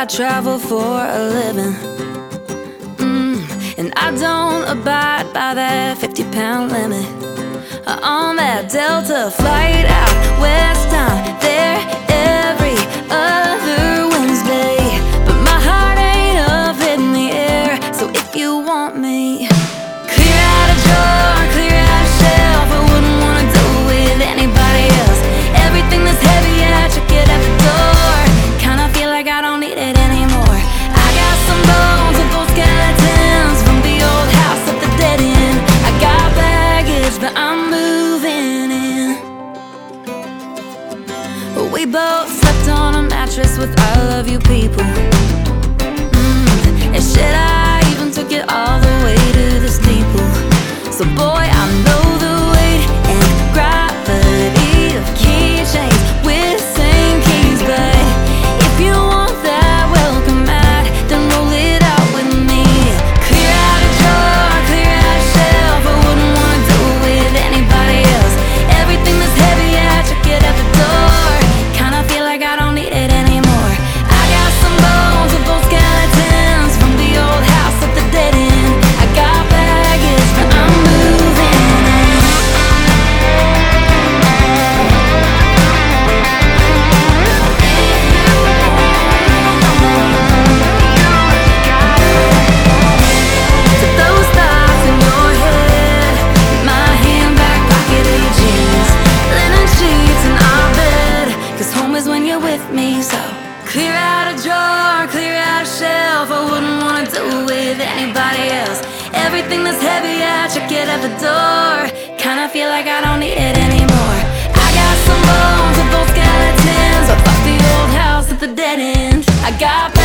travel for a living, and I don't abide by that 50-pound limit. On that Delta flight out west, I'm there every other Wednesday, but my heart ain't up in the air. So if you want me, clear out a drawer, clear out a shelf. I wouldn't wanna do it with anybody else. Everything that's heavy, I check it at the door. Kinda feel like I don't need it anymore. I got some bones with those skeletons from the old house at the dead end. I got baggage, but I'm moving in. We both slept on a mattress with I love you people, and shit, I even took it all the way to the steeple. So boy, I know the weight and gravity of keychains with same keys, but if you want that welcome mat, then roll it out with me. Clear out a drawer, clear out a shelf. I wouldn't wanna do it with anybody else. Everything that's heavy, I check it at the door. Kinda feel like I don't need it anymore. I got some bones with those skeletons from the old house at the dead end. I got baggage, but I'm moving in. To those thoughts in your head, my hand back pocket of your jeans, linen sheets in our bed, 'cause home is when you're with me. So clear out a drawer, clear out a shelf. I wouldn't wanna do it with anybody else. Everything that's heavy, I check it at the door. Kinda feel like I don't need it anymore. I got some bones with those skeletons. I fucked the old house at the dead end. I got